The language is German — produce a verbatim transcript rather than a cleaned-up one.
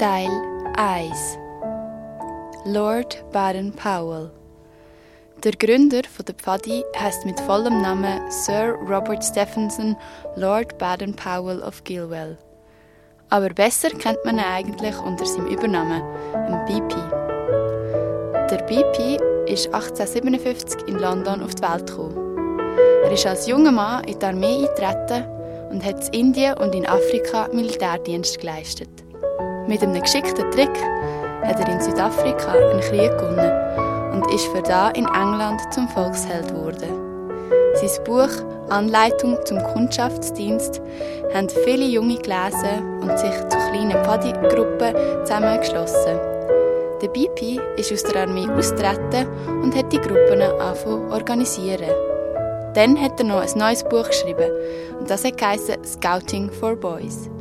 Teil eins. Lord Baden-Powell. Der Gründer der Pfadi heisst mit vollem Namen Sir Robert Stephenson Lord Baden-Powell of Gilwell. Aber besser kennt man ihn eigentlich unter seinem Übernamen, dem B P. Der B P ist achtzehnhundertsiebenundfünfzig in London auf die Welt gekommen. Er ist als junger Mann in die Armee eingetreten und hat in Indien und in Afrika Militärdienst geleistet. Mit einem geschickten Trick hat er in Südafrika einen Krieg gewonnen und ist für da in England zum Volksheld geworden. Sein Buch «Anleitung zum Kundschaftsdienst» haben viele Junge gelesen und sich zu kleinen Pfadi-Gruppen zusammengeschlossen. Der B P ist aus der Armee austreten und hat die Gruppen angefangen zu organisieren. Dann hat er noch ein neues Buch geschrieben und das hat geheißen «Scouting for Boys».